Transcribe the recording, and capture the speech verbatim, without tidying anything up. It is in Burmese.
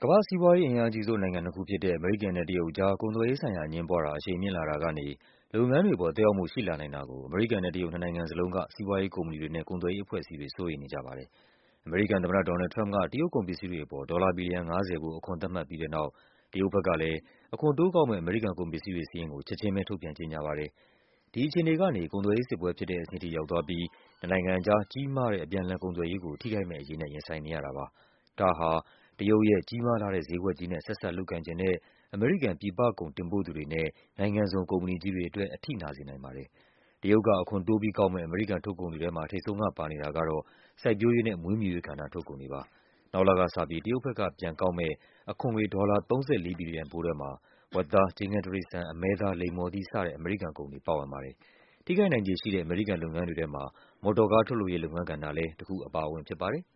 ကမ္ဘာ့စီးပွားရေးအင်အားအကြီးဆုံး နိုင်ငံနှစ်ခုဖြစ်တဲ့ အမေရိကန်နဲ့ တရုတ်ကြား ကုန်သွယ်ရေးဆိုင်ရာ အငြင်းပွားတာ အရှိန်မြင့်လာတာကနေ လုပ်ငန်းတွေအပေါ် သက်ရောက်မှု ရှိလာနိုင်တာကို အမေရိကန်နဲ့ တရုတ် နှစ်နိုင်ငံစလုံးက စီးပွားရေးကုမ္ပဏီတွေနဲ့ ကုန်သွယ်ရေးအဖွဲ့အစည်းတွေ စိုးရိမ်နေကြပါတယ်။ အမေရိကန်သမ္မတ ဒေါ်နယ်လ်ဒ် ထရမ့်ပ်က တရုတ်ကုန်ပစ္စည်းတွေအပေါ် ဒေါ်လာ ဘီလီယံ ၅၀ ဖိုး အခွန်သတ်မှတ်ပြီးတဲ့နောက် တရုတ်ဘက်ကလည်း အခွန်တိုးကောက်မယ့် အမေရိကန်ကုန်ပစ္စည်းတွေစာရင်းကို ချက်ခြင်းပဲ ထုတ်ပြန်ကြေညာပါတယ်။ ဒီအခြေအနေကနေ ကုန်သွယ်ရေးစစ်ပွဲဖြစ်တဲ့အဆင့်ထိ ရောက်သွားပြီး နှစ်နိုင်ငံကြား ကြီးမားတဲ့ အပြန်အလှန်ကုန်သွယ်ရေးကို ထိခိုက်မယ့်အရေးနဲ့ ရင်ဆိုင်နေရတာပါ။ ဒါဟာ တရုတ်ရဲ့ ကြီးမားလှတဲ့ဈေးကွက်ကြီးနဲ့ ဆက်စပ်လုပ်ကိုင်ချင်တဲ့ အမေရိကန် ပြည်ပကုန်တင်ပို့သူတွေနဲ့ နိုင်ငံစုံ ကုမ္ပဏီကြီးတွေအတွက် အထိနာစေနိုင်ပါတယ်။ တရုတ်က အခွန်တိုးပြီးကောက်မယ့် အမေရိကန်ထုတ်ကုန်တွေထဲမှာ ထိပ်ဆုံးကပါနေတာကတော့ စိုက်ပျိုးရေးနဲ့ မွေးမြူရေးကဏ္ဍ ထုတ်ကုန်တွေပါ။ နောက်လကစပြီး တရုတ်ဘက်ကပြန်ကောက်မယ့် အခွန်ငွေ ဒေါ်လာ ၃၄ ဘီလီယံဖိုးထဲမှာ ဝက်သား၊ တိရိစ္ဆာန်တိရစ္ဆာန်၊ အမဲသား၊ လိမ္မော်သီး စတဲ့ အမေရိကန်ကုန်တွေ ပါဝင်ပါတယ်။ ထိခိုက်နိုင်ခြေရှိတဲ့ အမေရိကန်လုပ်ငန်းတွေထဲမှာ မော်တော်ကားထုတ်လုပ်ရေး လုပ်ငန်းကဏ္ဍလည်း တခုအပါအဝင်ဖြစ်ပါတယ်။